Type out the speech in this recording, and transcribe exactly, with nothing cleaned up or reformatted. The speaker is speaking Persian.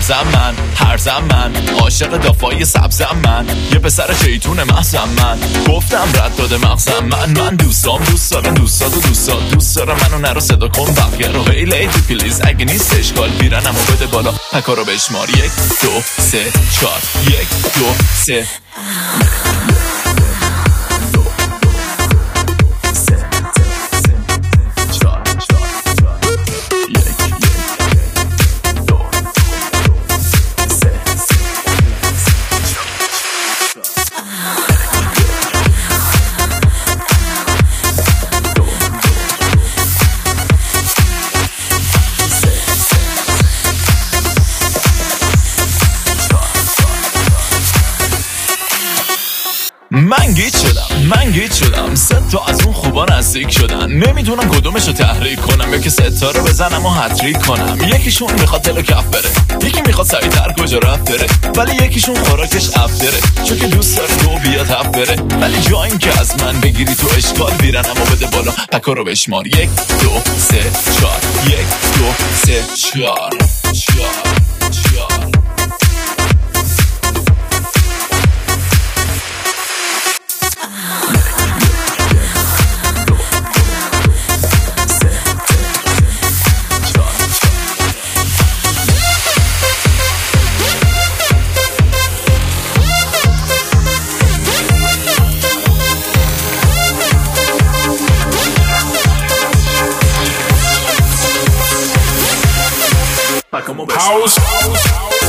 ارزم من هرزم من عاشق دافای سبزم من یه پسر شیطون محزم من گفتم رد داده مغزم من من دوستام دوست دارم دوستات و دوستات دوست دارم منو نرو صدا کن بقیه رو هی لیدی پلیز اگه نیست اشکال بیرنم و بده بالا پکا رو بشمار یک دو سه چار یک دو سه من گیت شدم من گیت شدم سه تا از اون خوبا نزدیک شدن نمیدونم کدومشو تحریک کنم یکی ستا رو بزنم و هتریک کنم یکیشون میخواد دل و کف بره یکی میخواد سریعتر کجا رفت بره ولی یکیشون خوراکش افتره چون که دوست داره دو بیاد هفت بره ولی جا این که از من بگیری تو اشکال بیرنم و بده بالا پکا رو بشمار یک دو سه چار یک دو سه چار چار چار House.